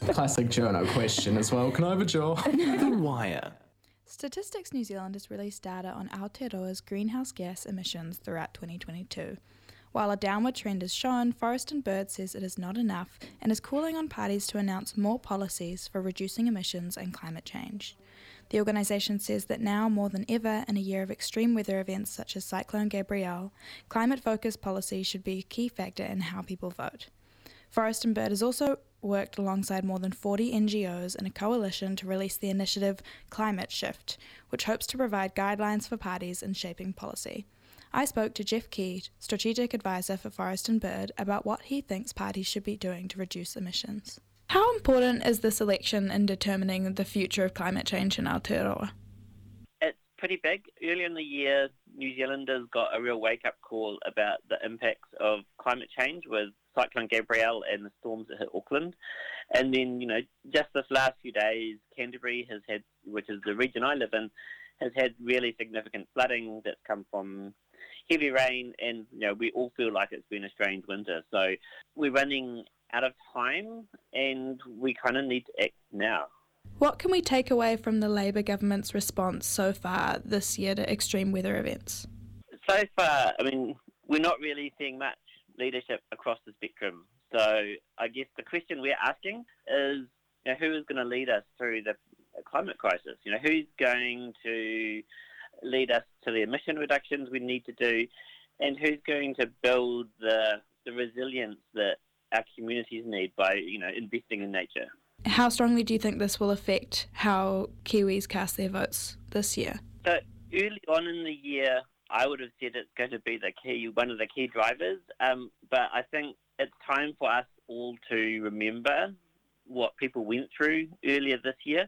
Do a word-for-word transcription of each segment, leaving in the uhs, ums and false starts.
Classic journo question as well. Can I have a jaw? The Wire. Statistics New Zealand has released data on Aotearoa's greenhouse gas emissions throughout twenty twenty-two. While a downward trend is shown, Forest and Bird says it is not enough and is calling on parties to announce more policies for reducing emissions and climate change. The organisation says that now more than ever, in a year of extreme weather events such as Cyclone Gabrielle, climate-focused policy should be a key factor in how people vote. Forest and Bird has also worked alongside more than forty N G Os in a coalition to release the initiative Climate Shift, which hopes to provide guidelines for parties in shaping policy. I spoke to Jeff Key, Strategic Advisor for Forest and Bird, about what he thinks parties should be doing to reduce emissions. How important is this election in determining the future of climate change in Aotearoa? It's pretty big. Earlier in the year, New Zealanders got a real wake-up call about the impacts of climate change with Cyclone Gabrielle and the storms that hit Auckland. And then, you know, just this last few days, Canterbury has had, which is the region I live in, has had really significant flooding that's come from heavy rain, and you know we all feel like it's been a strange winter. So we're running out of time, and we kind of need to act now. What can we take away from the Labour government's response so far this year to extreme weather events? So far, I mean, we're not really seeing much leadership across the spectrum. So I guess the question we're asking is, you know, who is going to lead us through the climate crisis? You know, who's going to lead us to the emission reductions we need to do, and who's going to build the the resilience that our communities need by, you know, investing in nature. How strongly do you think this will affect how Kiwis cast their votes this year? So early on in the year, I would have said it's going to be the key, one of the key drivers, um, but I think it's time for us all to remember what people went through earlier this year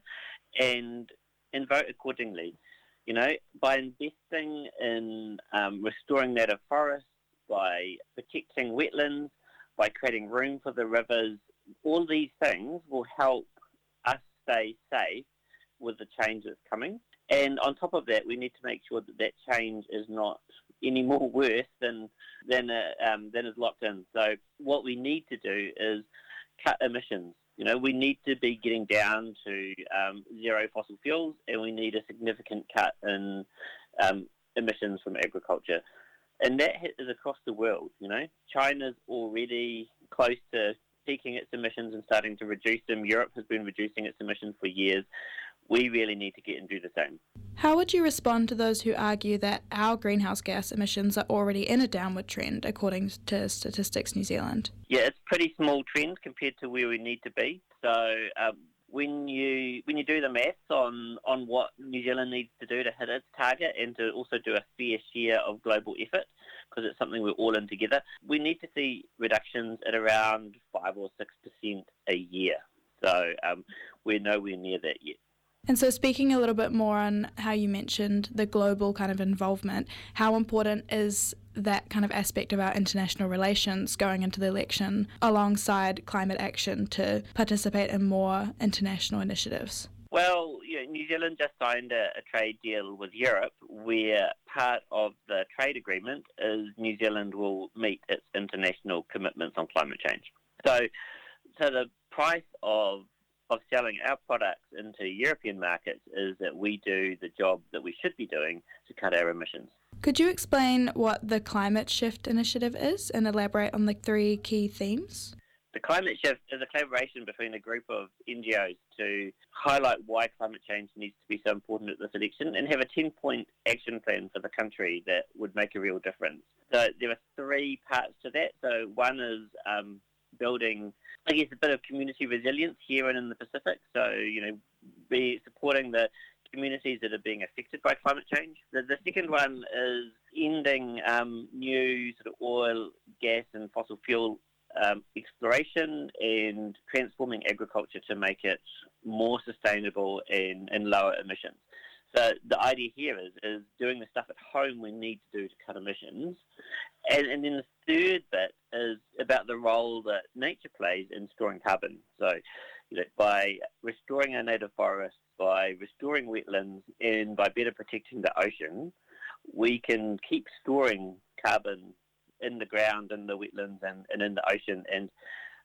and and vote accordingly. You know, by investing in um, restoring native forests, by protecting wetlands, by creating room for the rivers, all these things will help us stay safe with the change that's coming. And on top of that, we need to make sure that that change is not any more worse than than uh, um, than is locked in. So what we need to do is cut emissions. You know, we need to be getting down to um, zero fossil fuels, and we need a significant cut in um, emissions from agriculture. And that is across the world, you know. China's already close to peaking its emissions and starting to reduce them. Europe has been reducing its emissions for years. We really need to get and do the same. How would you respond to those who argue that our greenhouse gas emissions are already in a downward trend, according to Statistics New Zealand? Yeah, it's a pretty small trend compared to where we need to be. So um, when you when you do the maths on, on what New Zealand needs to do to hit its target and to also do a fair share of global effort, because it's something we're all in together, we need to see reductions at around five or six percent a year. So um, we're nowhere near that yet. And so speaking a little bit more on how you mentioned the global kind of involvement, how important is that kind of aspect of our international relations going into the election alongside climate action to participate in more international initiatives? Well, you know, New Zealand just signed a, a trade deal with Europe where part of the trade agreement is New Zealand will meet its international commitments on climate change. So, so the price of of selling our products into European markets is that we do the job that we should be doing to cut our emissions. Could you explain what the Climate Shift initiative is and elaborate on the three key themes? The Climate Shift is a collaboration between a group of N G Os to highlight why climate change needs to be so important at this election and have a ten-point action plan for the country that would make a real difference. So there are three parts to that. So one is um, building, I guess, a bit of community resilience here and in the Pacific. So, you know, be supporting the communities that are being affected by climate change. The, the second one is ending um, new sort of oil, gas and fossil fuel um, exploration and transforming agriculture to make it more sustainable and, and lower emissions. So the idea here is, is doing the stuff at home we need to do to cut emissions. And, and then the third bit is about the role that nature plays in storing carbon. So, you know, by restoring our native forests, by restoring wetlands, and by better protecting the ocean, we can keep storing carbon in the ground, in the wetlands, and, and in the ocean. And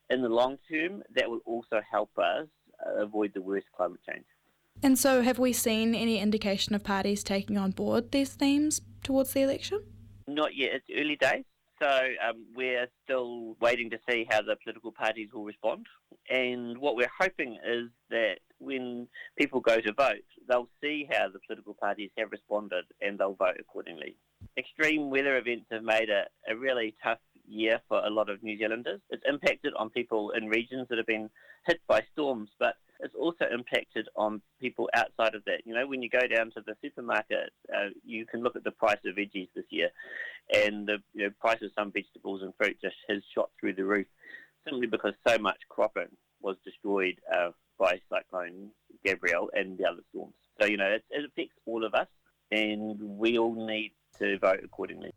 in the long term, that will also help us uh, avoid the worst climate change. And so have we seen any indication of parties taking on board these themes towards the election? Not yet. It's early days. So um, we're still waiting to see how the political parties will respond. And what we're hoping is that when people go to vote, they'll see how the political parties have responded and they'll vote accordingly. Extreme weather events have made it a really tough year for a lot of New Zealanders. It's impacted on people in regions that have been hit by storms, but it's also impacted on people outside of that. You know, when you go down to the supermarket, uh, you can look at the price of veggies this year, and the you know, price of some vegetables and fruit just has shot through the roof, simply because so much cropping was destroyed uh, by Cyclone Gabrielle and the other storms. So, you know, it, it affects all of us, and we all need to vote accordingly.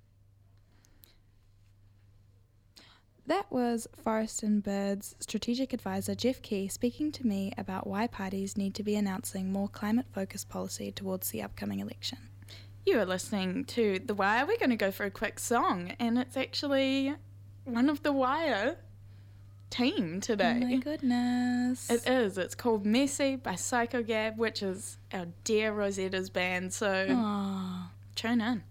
That was Forest and Birds Strategic Advisor Jeff Key speaking to me about why parties need to be announcing more climate-focused policy towards the upcoming election. You are listening to The Wire. We're going to go for a quick song, and it's actually one of The Wire team today. Oh my goodness. It is. It's called Messy by Psycho Gab, which is our dear Rosetta's band, so Aww. tune in.